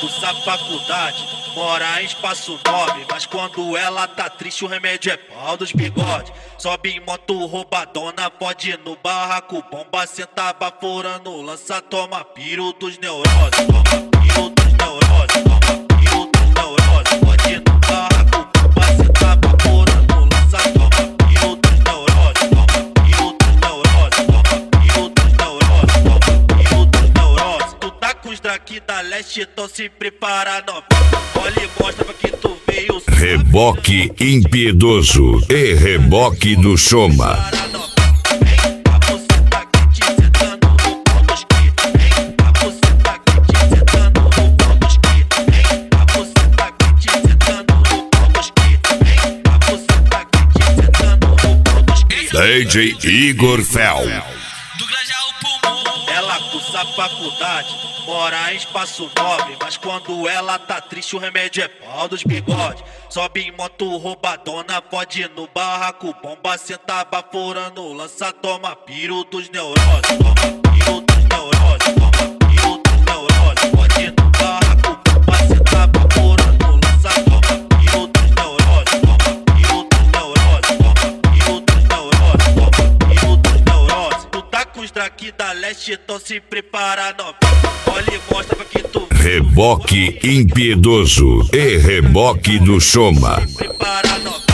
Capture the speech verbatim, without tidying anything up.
cursa faculdade, mora em espaço nove, mas quando ela tá triste o remédio é pau dos bigode. Sobe em moto roubadona, pode no barraco, bomba senta baforando, lança, toma piro dos neuroses, toma piro dos neuroses, toma piro dos neuroses. Pode no barraco, bomba senta baforando, lança, toma piro dos neuroses, toma piro dos neuroses, toma piro dos neuroses, toma piro dos neuroses. Tu tá com os draki da leste, então se prepara, novinha. Olha e mostra pra que tu veio. Reboque impiedoso e reboque do Choma. D J Igor Fel. Ela cursa faculdade, mora em espaço nove, mas quando ela tá triste o remédio é pau dos bigode. Sobe em moto roubadona, pode no barraco, bomba senta baforando, lança, toma piro dos neuroses, toma piro dos neuroses, toma piro dos neuroses. Pode no barraco, bomba senta baforando, lança, toma piro dos neuroses, toma piro dos neuroses, toma piro dos neuroses, toma piro dos neuroses. Tu tá com os draki da leste, então se prepara, novinha. Olha e mostra pra que tu Reboque impiedoso e reboque do Choma. se prepara, novinha.